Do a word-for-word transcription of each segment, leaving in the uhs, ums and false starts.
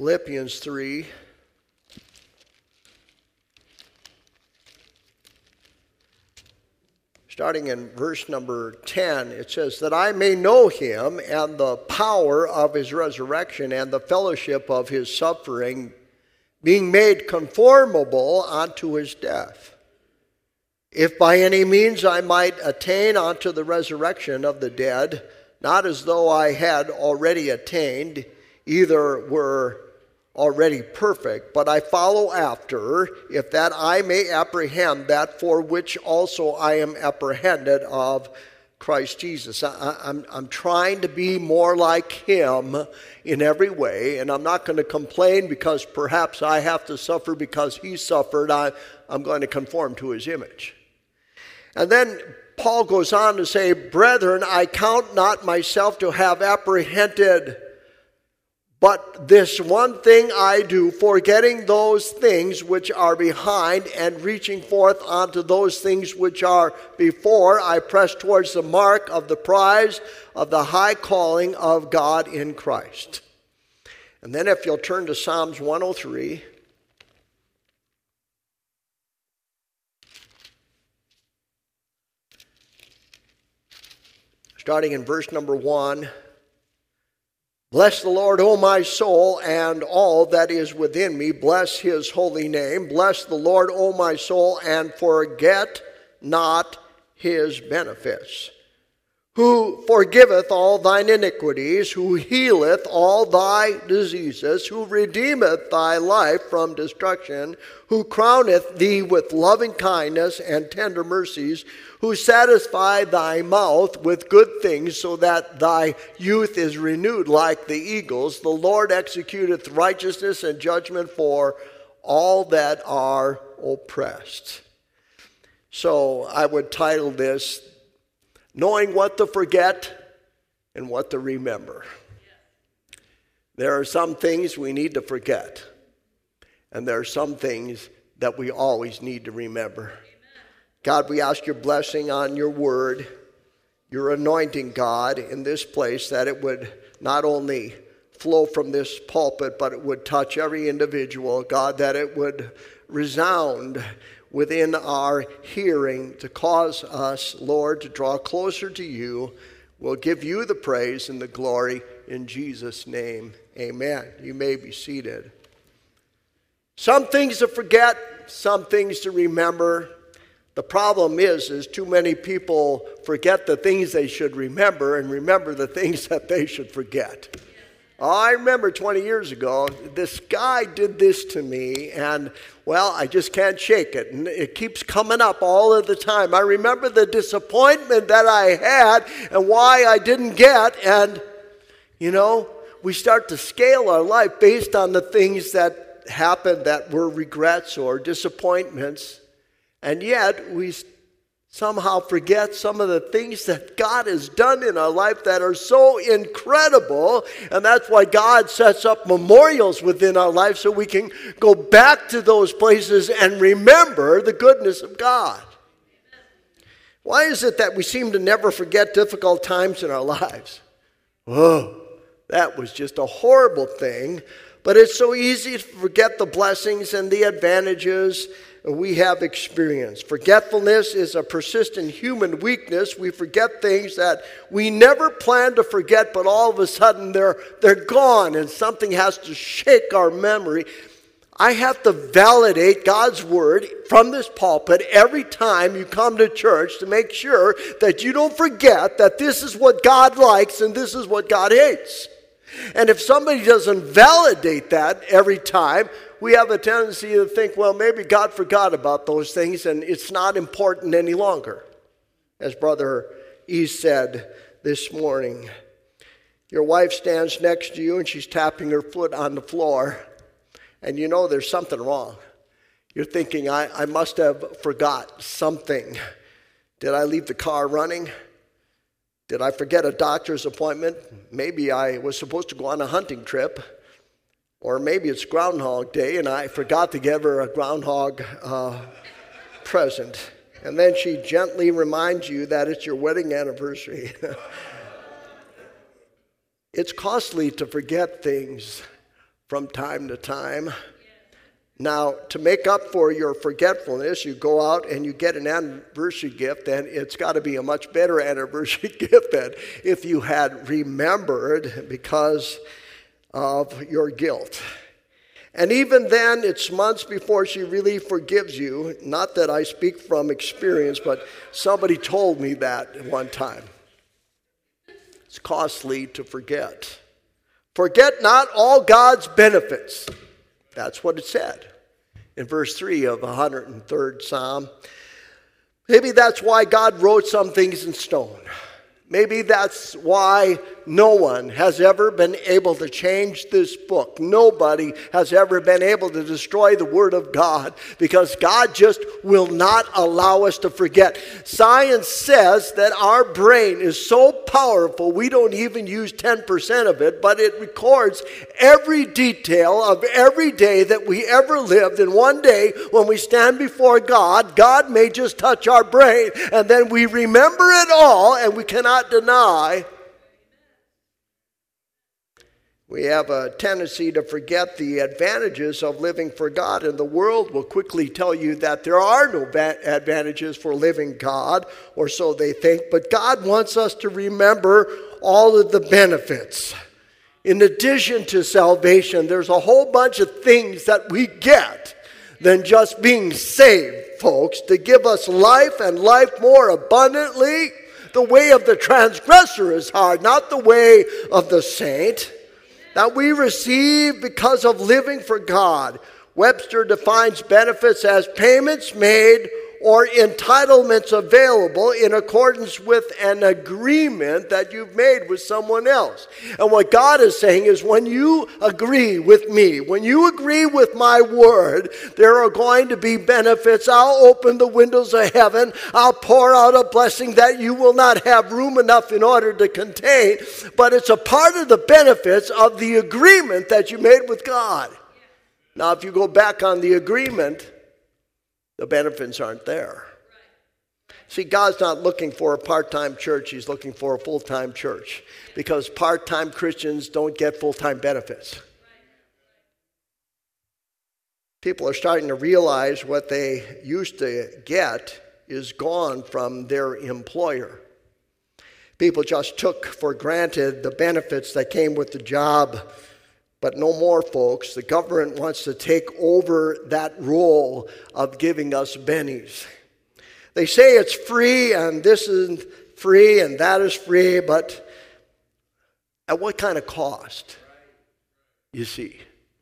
Philippians three. Starting in verse number ten, it says, that I may know him and the power of his resurrection and the fellowship of his suffering, being made conformable unto his death, if by any means I might attain unto the resurrection of the dead, not as though I had already attained, either were already perfect, but I follow after, if that I may apprehend that for which also I am apprehended of Christ Jesus. I, I'm, I'm trying to be more like him in every way, and I'm not going to complain because perhaps I have to suffer because he suffered. I, I'm going to conform to his image. And then Paul goes on to say, brethren, I count not myself to have apprehended, but this one thing I do, forgetting those things which are behind and reaching forth unto those things which are before, I press towards the mark of the prize of the high calling of God in Christ. And then if you'll turn to Psalms one oh three. Starting in verse number one. Bless the Lord, O my soul, and all that is within me. Bless his holy name. Bless the Lord, O my soul, and forget not his benefits. Who forgiveth all thine iniquities, who healeth all thy diseases, who redeemeth thy life from destruction, who crowneth thee with loving kindness and tender mercies, who satisfy thy mouth with good things, so that thy youth is renewed like the eagles. The Lord executeth righteousness and judgment for all that are oppressed. So I would title this, Knowing What to Forget and What to Remember. There are some things we need to forget, and there are some things that we always need to remember. God, we ask your blessing on your word, your anointing, God, in this place, that it would not only flow from this pulpit, but it would touch every individual, God, that it would resound within our hearing to cause us, Lord, to draw closer to you. We'll give you the praise and the glory in Jesus' name. Amen. You may be seated. Some things to forget, some things to remember. The problem is, is too many people forget the things they should remember and remember the things that they should forget. Oh, I remember twenty years ago, this guy did this to me, and, well, I just can't shake it. And it keeps coming up all of the time. I remember the disappointment that I had and why I didn't get, and, you know, we start to scale our life based on the things that happened that were regrets or disappointments. And yet, we somehow forget some of the things that God has done in our life that are so incredible. And that's why God sets up memorials within our life so we can go back to those places and remember the goodness of God. Why is it that we seem to never forget difficult times in our lives? Whoa, that was just a horrible thing. But it's so easy to forget the blessings and the advantages we have experienced. Forgetfulness is a persistent human weakness. We forget things that we never planned to forget, but all of a sudden they're, they're gone, and something has to shake our memory. I have to validate God's word from this pulpit every time you come to church to make sure that you don't forget that this is what God likes and this is what God hates. And if somebody doesn't validate that every time, we have a tendency to think, well, maybe God forgot about those things and it's not important any longer. As Brother E said this morning, your wife stands next to you and she's tapping her foot on the floor, and you know there's something wrong. You're thinking, I, I must have forgot something. Did I leave the car running? Did I forget a doctor's appointment? Maybe I was supposed to go on a hunting trip. Or maybe it's Groundhog Day and I forgot to give her a groundhog uh, present. And then she gently reminds you that it's your wedding anniversary. It's costly to forget things, from time to time. Now, to make up for your forgetfulness, you go out and you get an anniversary gift, and it's got to be a much better anniversary gift than if you had remembered because of your guilt. And even then, it's months before she really forgives you. Not that I speak from experience, but somebody told me that at one time. It's costly to forget. Forget not all God's benefits. That's what it said in verse three of the one hundred third Psalm. Maybe that's why God wrote some things in stone. Maybe that's why no one has ever been able to change this book. Nobody has ever been able to destroy the Word of God because God just will not allow us to forget. Science says that our brain is so powerful we don't even use ten percent of it, but it records every detail of every day that we ever lived. And one day when we stand before God, God may just touch our brain and then we remember it all and we cannot deny. We have a tendency to forget the advantages of living for God, and the world will quickly tell you that there are no advantages for living God, or so they think, but God wants us to remember all of the benefits. In addition to salvation, there's a whole bunch of things that we get than just being saved, folks, to give us life and life more abundantly. The way of the transgressor is hard, not the way of the saint. That we receive because of living for God. Webster defines benefits as payments made or entitlements available in accordance with an agreement that you've made with someone else. And what God is saying is when you agree with me, when you agree with my word, there are going to be benefits. I'll open the windows of heaven. I'll pour out a blessing that you will not have room enough in order to contain. But it's a part of the benefits of the agreement that you made with God. Now, if you go back on the agreement, the benefits aren't there. See, God's not looking for a part-time church. He's looking for a full-time church. Because part-time Christians don't get full-time benefits. People are starting to realize what they used to get is gone from their employer. People just took for granted the benefits that came with the job. But no more, folks. The government wants to take over that role of giving us bennies. They say it's free and this is free and that is free, but at what kind of cost? You see.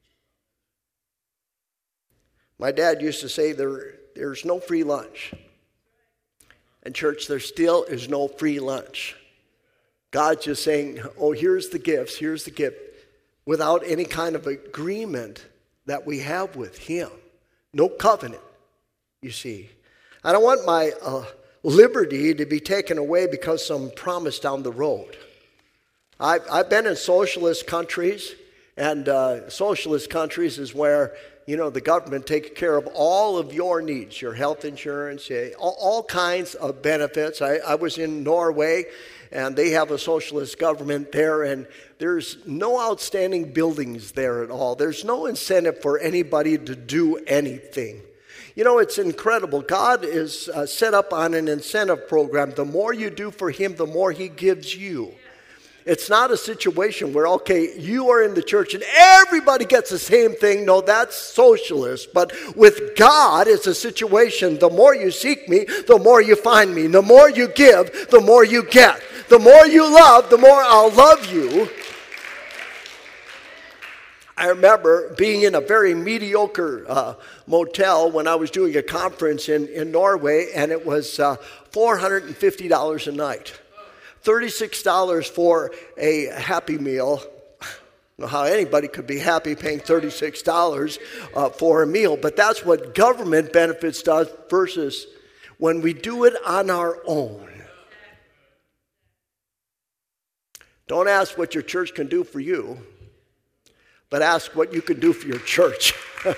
My dad used to say there, there's no free lunch. And church, there still is no free lunch. God's just saying, oh, here's the gifts, here's the gift. Without any kind of agreement that we have with him. No covenant, you see. I don't want my uh, liberty to be taken away because some promise down the road. I've, I've been in socialist countries, and uh, socialist countries is where, you know, the government takes care of all of your needs, your health insurance, all, all kinds of benefits. I, I was in Norway, and they have a socialist government there, and there's no outstanding buildings there at all. There's no incentive for anybody to do anything. You know, it's incredible. God is uh, set up on an incentive program. The more you do for him, the more he gives you. It's not a situation where, okay, you are in the church and everybody gets the same thing. No, that's socialist. But with God, it's a situation. The more you seek me, the more you find me. The more you give, the more you get. The more you love, the more I'll love you. I remember being in a very mediocre uh, motel when I was doing a conference in, in Norway, and it was uh, four hundred fifty dollars a night. thirty-six dollars for a Happy Meal. I don't know how anybody could be happy paying thirty-six dollars uh, for a meal, but that's what government benefits does versus when we do it on our own. Don't ask what your church can do for you, but ask what you can do for your church.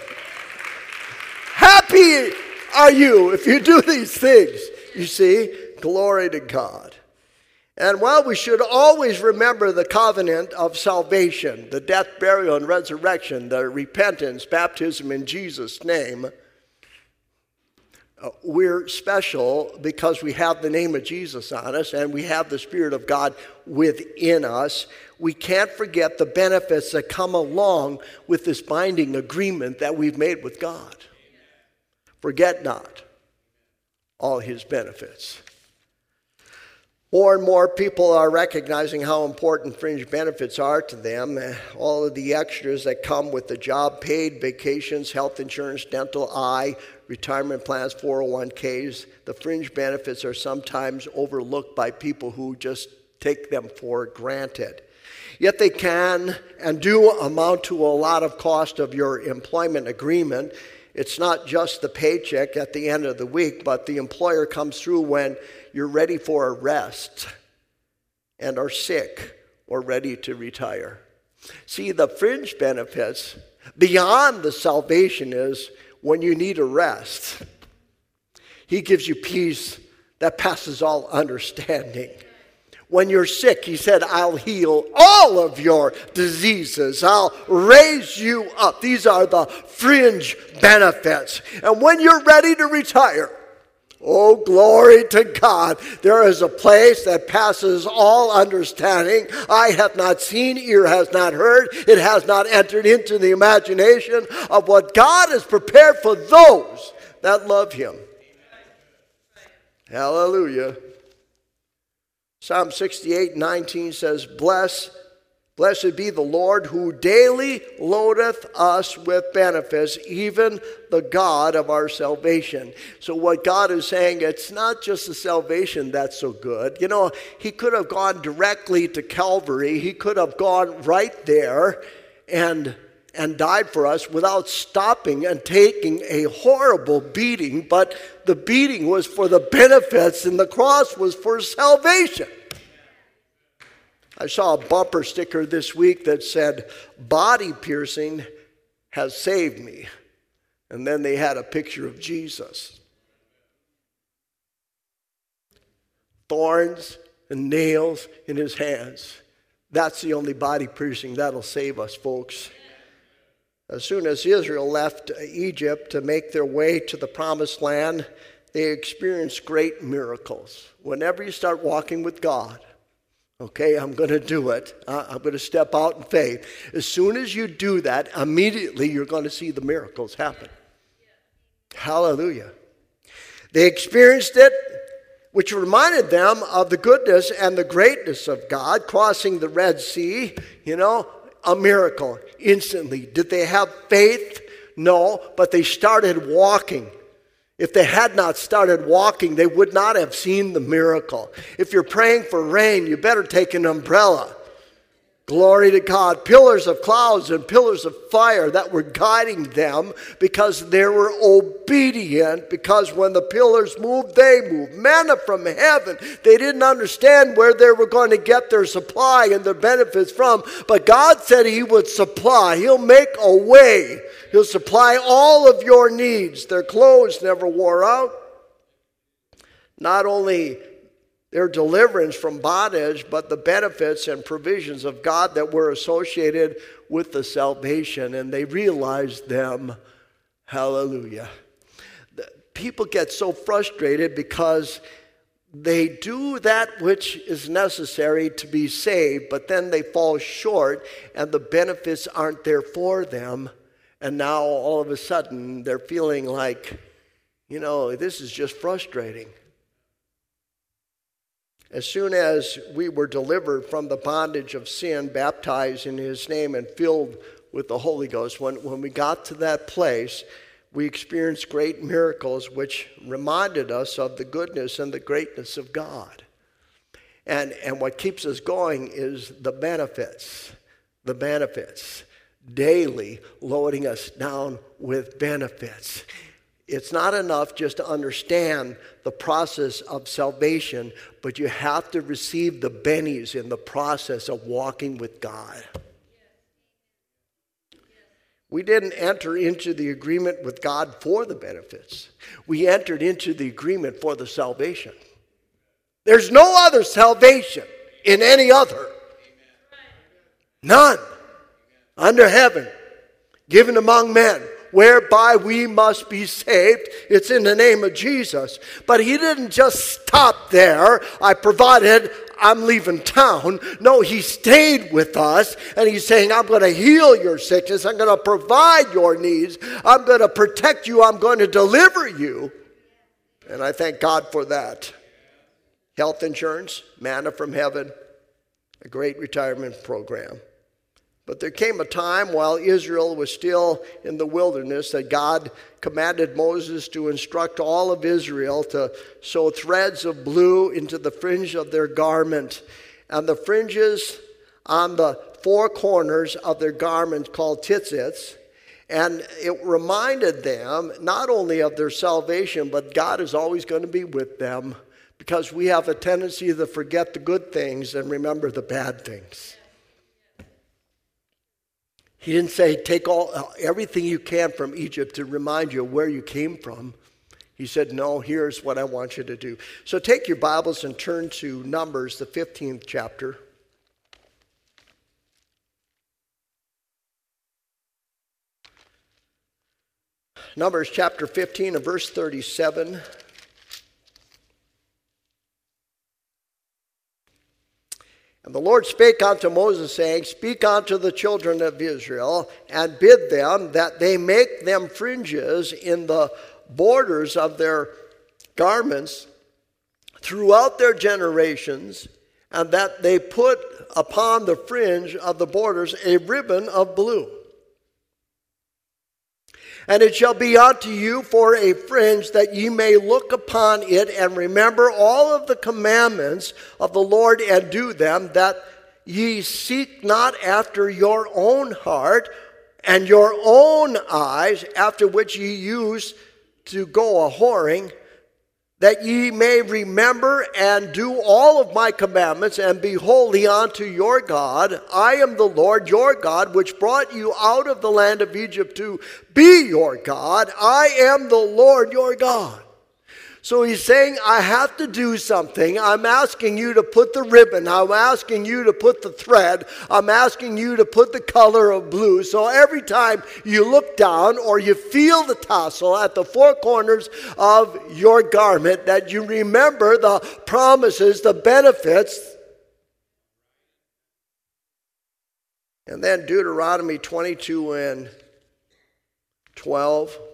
Happy are you if you do these things, you see. Glory to God. And well, we should always remember the covenant of salvation, the death, burial, and resurrection, the repentance, baptism in Jesus' name. Uh, we're special because we have the name of Jesus on us and we have the Spirit of God within us. We can't forget the benefits that come along with this binding agreement that we've made with God. Forget not all his benefits. More and more people are recognizing how important fringe benefits are to them. All of the extras that come with the job, paid vacations, health insurance, dental, eye, retirement plans, four oh one k's. The fringe benefits are sometimes overlooked by people who just take them for granted. Yet they can and do amount to a lot of cost of your employment agreement. It's not just the paycheck at the end of the week, but the employer comes through when you're ready for a rest and are sick or ready to retire. See, the fringe benefits beyond the salvation is when you need a rest. He gives you peace that passes all understanding. When you're sick, he said, I'll heal all of your diseases. I'll raise you up. These are the fringe benefits. And when you're ready to retire, oh, glory to God, there is a place that passes all understanding. Eye hath not seen, ear has not heard, it has not entered into the imagination of what God has prepared for those that love him. Hallelujah. Psalm sixty-eight nineteen says, Bless, blessed be the Lord who daily loadeth us with benefits, even the God of our salvation. So what God is saying, it's not just the salvation that's so good. You know, he could have gone directly to Calvary. He could have gone right there and and died for us without stopping and taking a horrible beating, but the beating was for the benefits and the cross was for salvation. I saw a bumper sticker this week that said, body piercing has saved me. And then they had a picture of Jesus. Thorns and nails in his hands. That's the only body piercing that'll save us, folks. As soon as Israel left Egypt to make their way to the promised land, they experienced great miracles. Whenever you start walking with God, okay, I'm going to do it. Uh, I'm going to step out in faith. As soon as you do that, immediately you're going to see the miracles happen. Hallelujah. They experienced it, which reminded them of the goodness and the greatness of God, crossing the Red Sea, you know, a miracle instantly. Did they have faith? No, but they started walking. If they had not started walking, they would not have seen the miracle. If you're praying for rain, you better take an umbrella. Glory to God. Pillars of clouds and pillars of fire that were guiding them because they were obedient, because when the pillars moved, they moved. Manna from heaven. They didn't understand where they were going to get their supply and their benefits from, but God said he would supply. He'll make a way. He'll supply all of your needs. Their clothes never wore out. Not only their deliverance from bondage, but the benefits and provisions of God that were associated with the salvation, and they realized them. Hallelujah. People get so frustrated because they do that which is necessary to be saved, but then they fall short, and the benefits aren't there for them, and now all of a sudden they're feeling like, you know, this is just frustrating. As soon as we were delivered from the bondage of sin, baptized in his name and filled with the Holy Ghost, when, when we got to that place, we experienced great miracles which reminded us of the goodness and the greatness of God. And, and what keeps us going is the benefits, the benefits, daily loading us down with benefits. It's not enough just to understand the process of salvation, but you have to receive the bennies in the process of walking with God. We didn't enter into the agreement with God for the benefits. We entered into the agreement for the salvation. There's no other salvation in any other. None under heaven given among men, whereby we must be saved. It's in the name of Jesus. But he didn't just stop there. I provided, I'm leaving town. No, he stayed with us, and he's saying, I'm going to heal your sickness. I'm going to provide your needs. I'm going to protect you. I'm going to deliver you. And I thank God for that. Health insurance, manna from heaven, a great retirement program. But there came a time while Israel was still in the wilderness that God commanded Moses to instruct all of Israel to sew threads of blue into the fringe of their garment. And the fringes on the four corners of their garment called tzitzits. And it reminded them not only of their salvation, but God is always going to be with them, because we have a tendency to forget the good things and remember the bad things. He didn't say take all everything you can from Egypt to remind you of where you came from. He said, no, here's what I want you to do. So take your Bibles and turn to Numbers, the fifteenth chapter. Numbers chapter fifteen and verse thirty-seven. And the Lord spake unto Moses, saying, Speak unto the children of Israel, and bid them that they make them fringes in the borders of their garments throughout their generations, and that they put upon the fringe of the borders a ribbon of blue. And it shall be unto you for a fringe, that ye may look upon it and remember all of the commandments of the Lord and do them, that ye seek not after your own heart and your own eyes, after which ye used to go a-whoring, that ye may remember and do all of my commandments, and be holy unto your God. I am the Lord your God, which brought you out of the land of Egypt to be your God. I am the Lord your God. So he's saying, I have to do something. I'm asking you to put the ribbon. I'm asking you to put the thread. I'm asking you to put the color of blue. So every time you look down or you feel the tassel at the four corners of your garment, that you remember the promises, the benefits. And then Deuteronomy twenty-two and twelve.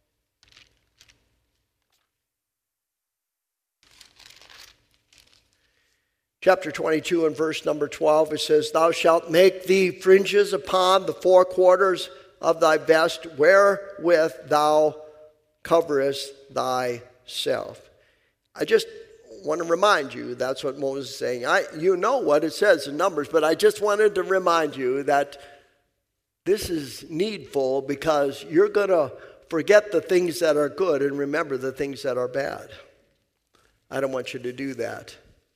Chapter twenty-two and verse number twelve, it says, Thou shalt make thee fringes upon the four quarters of thy vest, wherewith thou coverest thyself. I just want to remind you, that's what Moses is saying. I, you know what it says in Numbers, but I just wanted to remind you that this is needful, because you're going to forget the things that are good and remember the things that are bad. I don't want you to do that.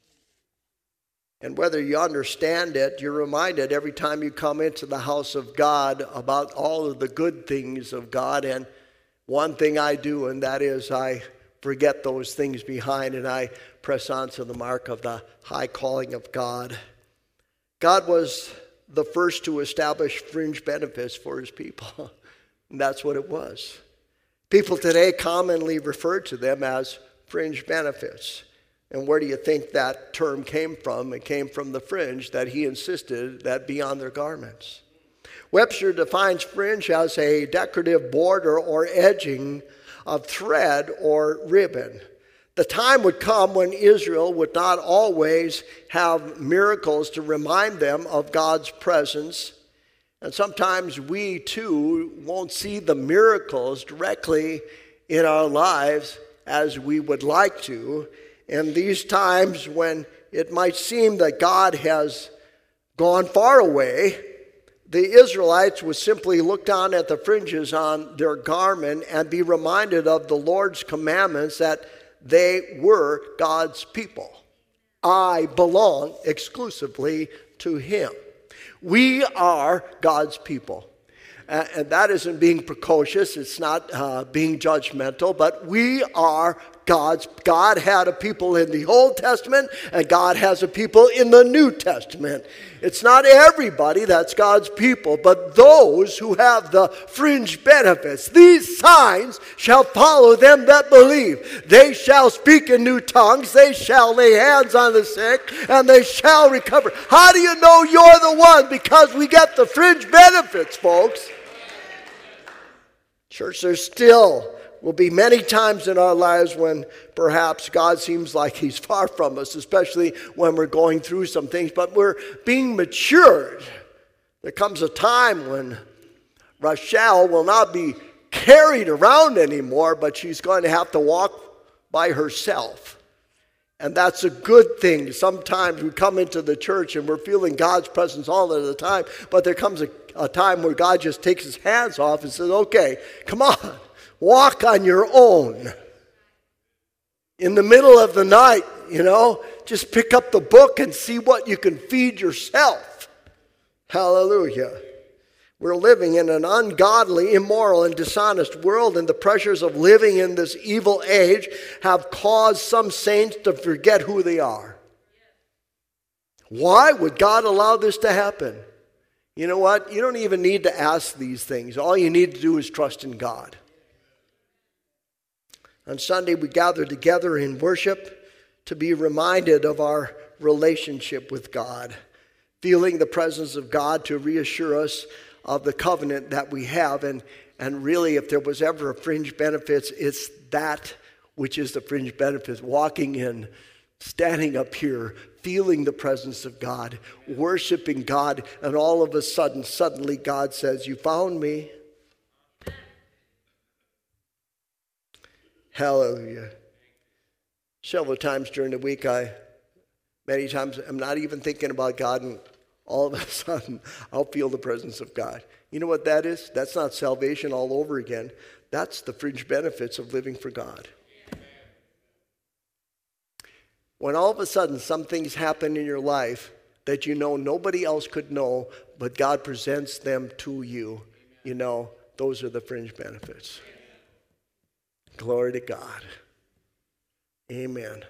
And whether you understand it, you're reminded every time you come into the house of God about all of the good things of God. And one thing I do, and that is I forget those things behind, and I press on to the mark of the high calling of God. God was the first to establish fringe benefits for his people. And that's what it was. People today commonly refer to them as fringe benefits. And where do you think that term came from? It came from the fringe that he insisted that be on their garments. Webster defines fringe as a decorative border or edging of thread or ribbon. The time would come when Israel would not always have miracles to remind them of God's presence. And sometimes we too won't see the miracles directly in our lives as we would like to. And these times when it might seem that God has gone far away, the Israelites would simply look down at the fringes on their garment and be reminded of the Lord's commandments, that they were God's people. I belong exclusively to him. We are God's people. And that isn't being precocious. It's not uh, being judgmental. But we are God's, God had a people in the Old Testament, and God has a people in the New Testament. It's not everybody that's God's people, but those who have the fringe benefits. These signs shall follow them that believe. They shall speak in new tongues, they shall lay hands on the sick, and they shall recover. How do you know you're the one? Because we get the fringe benefits, folks. Church, there's still will be many times in our lives when perhaps God seems like he's far from us, especially when we're going through some things, but we're being matured. There comes a time when Rachel will not be carried around anymore, but she's going to have to walk by herself. And that's a good thing. Sometimes we come into the church and we're feeling God's presence all of the time, but there comes a, a time where God just takes his hands off and says, okay, come on. Walk on your own. In the middle of the night, you know, just pick up the book and see what you can feed yourself. Hallelujah. We're living in an ungodly, immoral, and dishonest world, and the pressures of living in this evil age have caused some saints to forget who they are. Why would God allow this to happen? You know what? You don't even need to ask these things. All you need to do is trust in God. On Sunday, we gather together in worship to be reminded of our relationship with God, feeling the presence of God to reassure us of the covenant that we have. And, and really, if there was ever a fringe benefits, it's that which is the fringe benefits, walking in, standing up here, feeling the presence of God, worshiping God, and all of a sudden, suddenly God says, you found me. Hallelujah. Several times during the week, I, many times, I'm not even thinking about God, and all of a sudden, I'll feel the presence of God. You know what that is? That's not salvation all over again. That's the fringe benefits of living for God. When all of a sudden, some things happen in your life that you know nobody else could know, but God presents them to you, you know, those are the fringe benefits. Glory to God. Amen.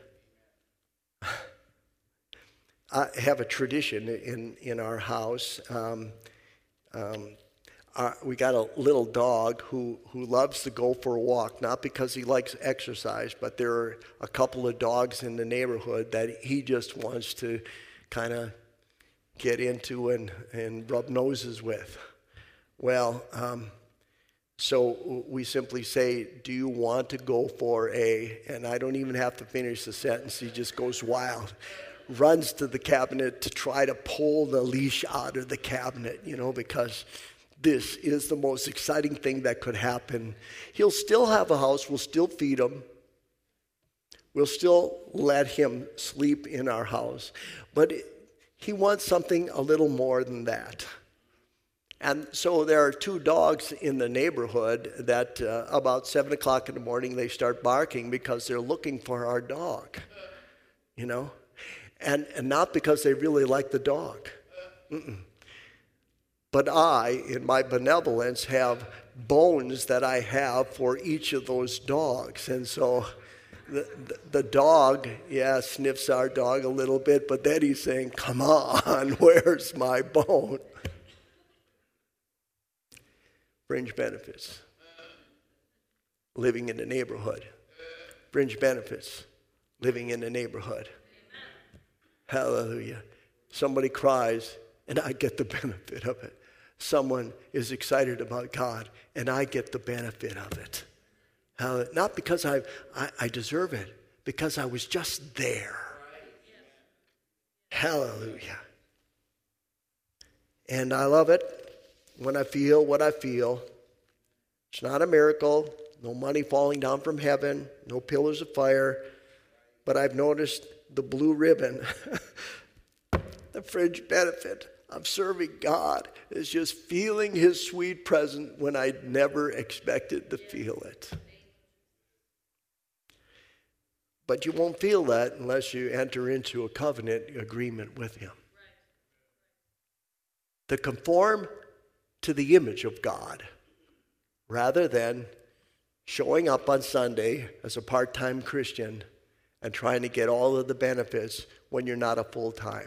I have a tradition in, in our house. Um, um, our, we got a little dog who, who loves to go for a walk, not because he likes exercise, but there are a couple of dogs in the neighborhood that he just wants to kind of get into and, and rub noses with. Well, um, so we simply say, do you want to go for a, and I don't even have to finish the sentence, he just goes wild, runs to the cabinet to try to pull the leash out of the cabinet, you know, because this is the most exciting thing that could happen. He'll still have a house, we'll still feed him, we'll still let him sleep in our house, but he wants something a little more than that. And so there are two dogs in the neighborhood that uh, about seven o'clock in the morning, they start barking because they're looking for our dog, you know, and, and not because they really like the dog. Mm-mm. But I, in my benevolence, have bones that I have for each of those dogs. And so the, the, the dog, yeah, sniffs our dog a little bit, but then he's saying, come on, where's my bone? Fringe benefits. Living in the neighborhood. Fringe benefits. Living in the neighborhood. Hallelujah. Somebody cries, and I get the benefit of it. Someone is excited about God, and I get the benefit of it. Hallelujah. Not because I, I, I deserve it, because I was just there. Hallelujah. And I love it. When I feel what I feel, it's not a miracle, no money falling down from heaven, no pillars of fire, but I've noticed the blue ribbon, the fringe benefit of serving God is just feeling his sweet presence when I never expected to feel it. But you won't feel that unless you enter into a covenant agreement with him. To conform to the image of God rather than showing up on Sunday as a part-time Christian and trying to get all of the benefits when you're not a full-time.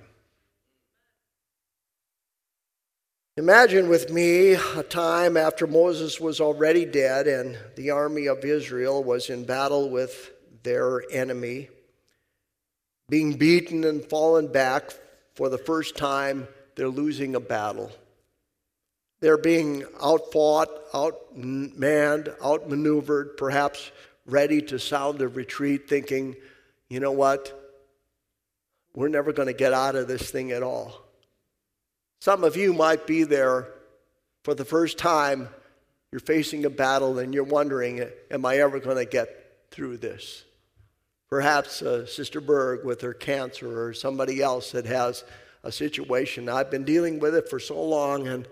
Imagine with me a time after Moses was already dead and the army of Israel was in battle with their enemy, being beaten and fallen back for the first time. They're losing a battle. They're being outfought, outmanned, outmaneuvered, perhaps ready to sound a retreat, thinking, you know what? We're never going to get out of this thing at all. Some of you might be there for the first time. You're facing a battle and you're wondering, am I ever going to get through this? Perhaps uh, Sister Berg with her cancer, or somebody else that has a situation. I've been dealing with it for so long, and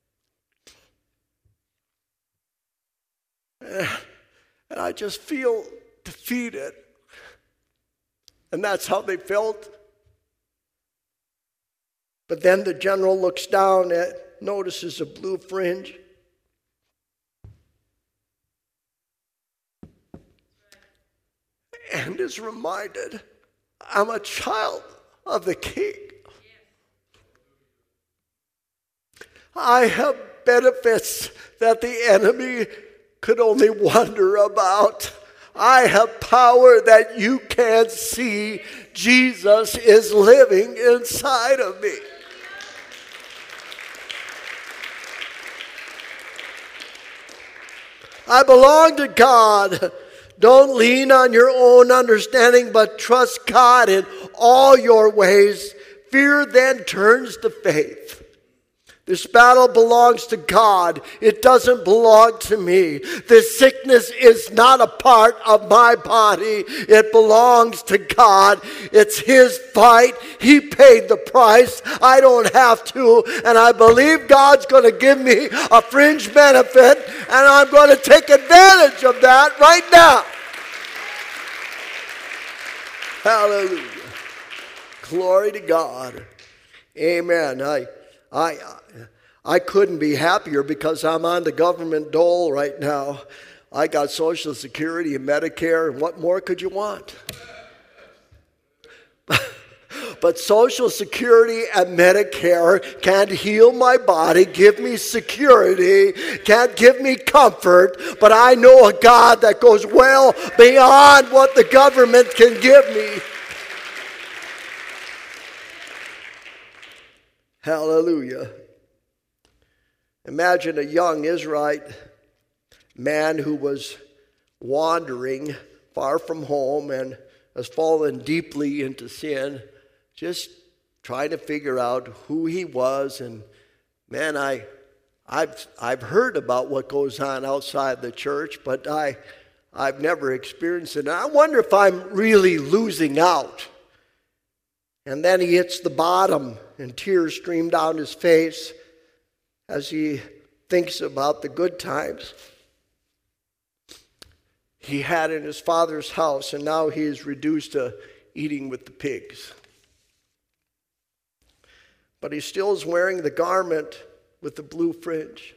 and I just feel defeated. And that's how they felt. But then the general looks down at, notices a blue fringe. And is reminded, I'm a child of the King. I have benefits that the enemy could only wonder about. I have power that you can't see. Jesus is living inside of me. I belong to God. Don't lean on your own understanding, but trust God in all your ways. Fear then turns to faith. This battle belongs to God. It doesn't belong to me. This sickness is not a part of my body. It belongs to God. It's His fight. He paid the price. I don't have to. And I believe God's going to give me a fringe benefit, and I'm going to take advantage of that right now. Hallelujah. Glory to God. Amen. I, I, I couldn't be happier because I'm on the government dole right now. I got Social Security and Medicare, and what more could you want? But Social Security and Medicare can't heal my body, give me security, can't give me comfort, but I know a God that goes well beyond what the government can give me. Hallelujah. Imagine a young Israelite man who was wandering far from home and has fallen deeply into sin, just trying to figure out who he was. And man, I, I've, I've heard about what goes on outside the church, but I, I've never experienced it. And I wonder if I'm really losing out. And then he hits the bottom, and tears stream down his face as he thinks about the good times he had in his father's house, and now he is reduced to eating with the pigs. But he still is wearing the garment with the blue fringe.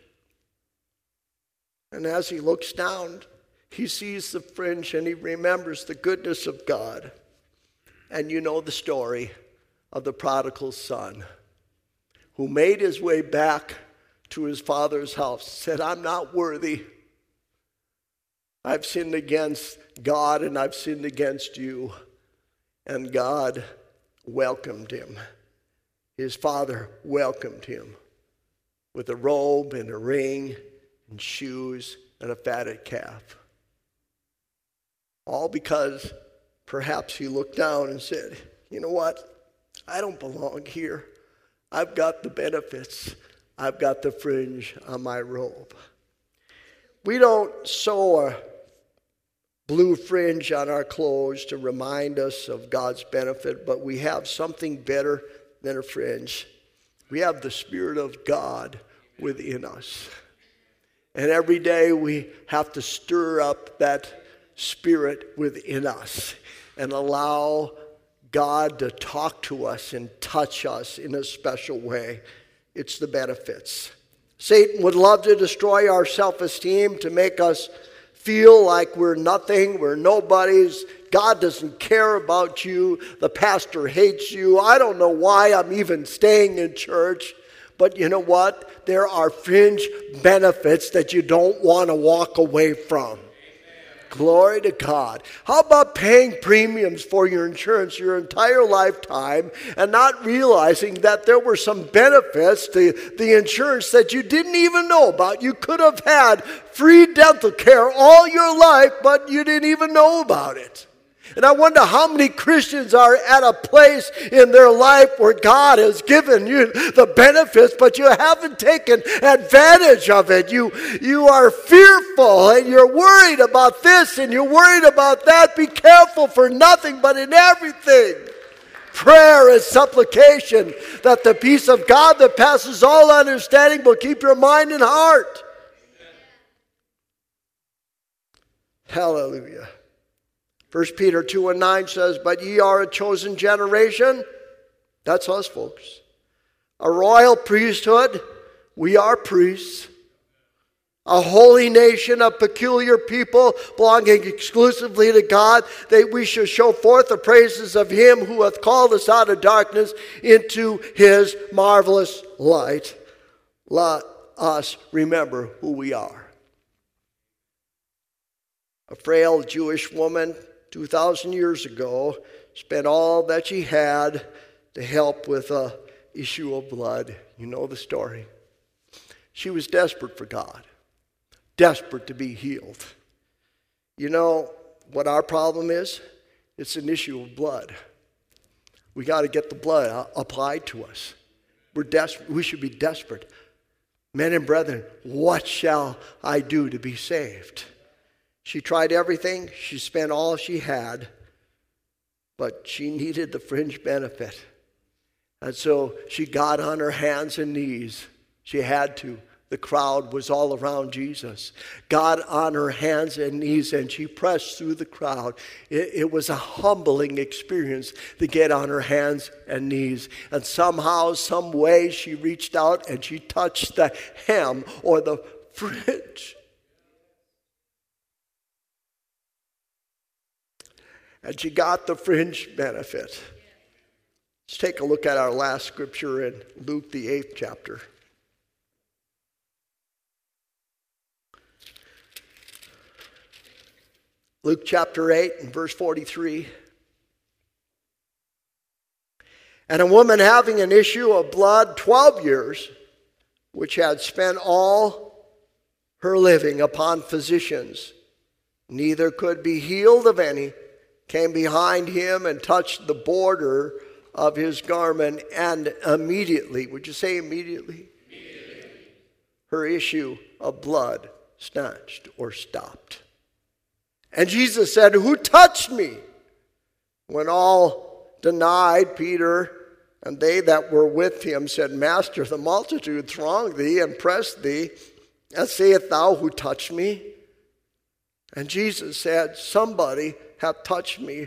And as he looks down, he sees the fringe and he remembers the goodness of God. And you know the story of the prodigal son who made his way back to his father's house, said, I'm not worthy. I've sinned against God and I've sinned against you. And God welcomed him. His father welcomed him with a robe and a ring and shoes and a fatted calf. All because perhaps he looked down and said, you know what? I don't belong here. I've got the benefits. I've got the fringe on my robe. We don't sew a blue fringe on our clothes to remind us of God's benefit, but we have something better than a fringe. We have the Spirit of God within us. And every day we have to stir up that Spirit within us and allow God to talk to us and touch us in a special way. It's the benefits. Satan would love to destroy our self-esteem, to make us feel like we're nothing, we're nobodies. God doesn't care about you. The pastor hates you. I don't know why I'm even staying in church. But you know what? There are fringe benefits that you don't want to walk away from. Glory to God. How about paying premiums for your insurance your entire lifetime and not realizing that there were some benefits to the insurance that you didn't even know about? You could have had free dental care all your life, but you didn't even know about it. And I wonder how many Christians are at a place in their life where God has given you the benefits, but you haven't taken advantage of it. You, you are fearful and you're worried about this and you're worried about that. Be careful for nothing, but in everything. Prayer and supplication, that the peace of God that passes all understanding will keep your mind and heart. Hallelujah. First Peter two and nine says, but ye are a chosen generation. That's us, folks. A royal priesthood. We are priests. A holy nation, a peculiar people belonging exclusively to God, that we should show forth the praises of him who hath called us out of darkness into his marvelous light. Let us remember who we are. A frail Jewish woman two thousand years ago spent all that she had to help with a issue of blood. You know the story. She was desperate for God, desperate to be healed. You know what our problem is? It's an issue of blood. We got to get the blood applied to us. We're desperate. We should be desperate. Men and brethren, what shall I do to be saved? She tried everything. She spent all she had. But she needed the fringe benefit. And so she got on her hands and knees. She had to. The crowd was all around Jesus. Got on her hands and knees and she pressed through the crowd. It, it was a humbling experience to get on her hands and knees. And somehow, some way, she reached out and she touched the hem or the fringe. And she got the fringe benefit. Let's take a look at our last scripture in Luke, the eighth chapter. Luke chapter eight and verse forty-three. And a woman having an issue of blood twelve years, which had spent all her living upon physicians, neither could be healed of any, came behind him and touched the border of his garment, and immediately, would you say immediately? Immediately. Her issue of blood snatched or stopped. And Jesus said, who touched me? When all denied, Peter and they that were with him said, Master, the multitude thronged thee and pressed thee, and sayest thou, who touched me? And Jesus said, somebody hath touched me,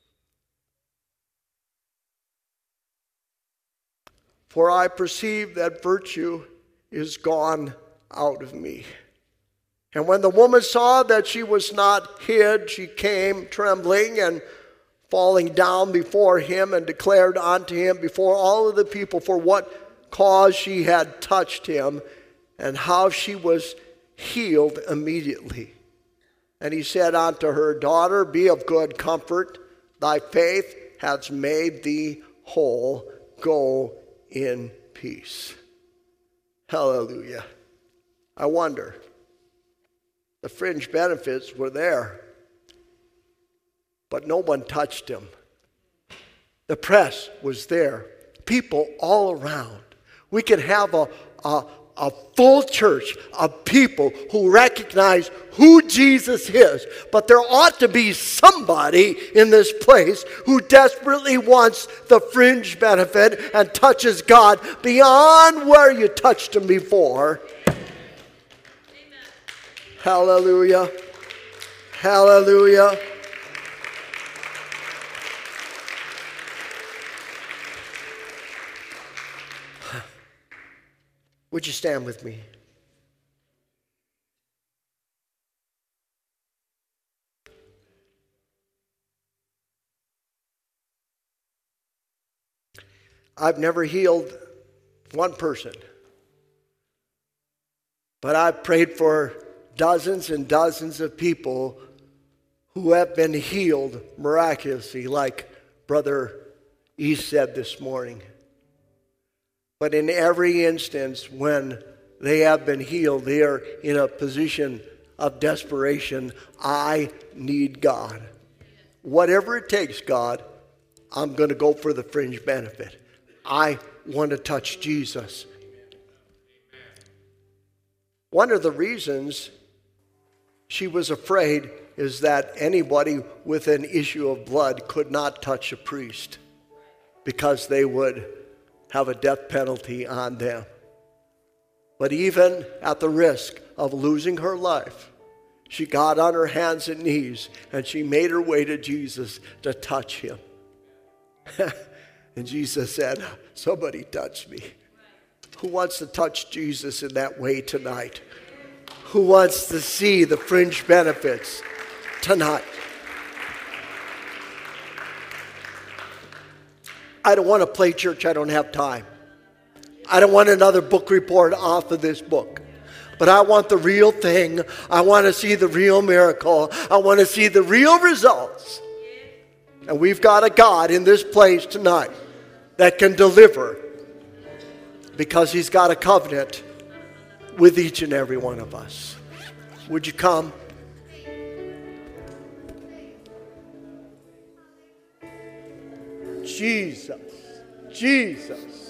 for I perceive that virtue is gone out of me. And when the woman saw that she was not hid, she came trembling and falling down before him and declared unto him before all of the people for what cause she had touched him and how she was healed immediately. And he said unto her, Daughter, be of good comfort. Thy faith hath made thee whole. Go in peace. Hallelujah. I wonder, the fringe benefits were there, but no one touched him. The press was there. People all around. We could have a, a A full church of people who recognize who Jesus is. But there ought to be somebody in this place who desperately wants the fringe benefit and touches God beyond where you touched him before. Amen. Hallelujah. Hallelujah. Would you stand with me? I've never healed one person. But I've prayed for dozens and dozens of people who have been healed miraculously, like Brother East said this morning. But in every instance when they have been healed, they are in a position of desperation. I need God. Whatever it takes, God, I'm going to go for the fringe benefit. I want to touch Jesus. One of the reasons she was afraid is that anybody with an issue of blood could not touch a priest because they would have a death penalty on them. But even at the risk of losing her life, she got on her hands and knees and she made her way to Jesus to touch him. And Jesus said, somebody touch me. Who wants to touch Jesus in that way tonight? Who wants to see the fringe benefits tonight? I don't want to play church. I don't have time. I don't want another book report off of this book. But I want the real thing. I want to see the real miracle. I want to see the real results. And we've got a God in this place tonight that can deliver, because he's got a covenant with each and every one of us. Would you come? Jesus, Jesus.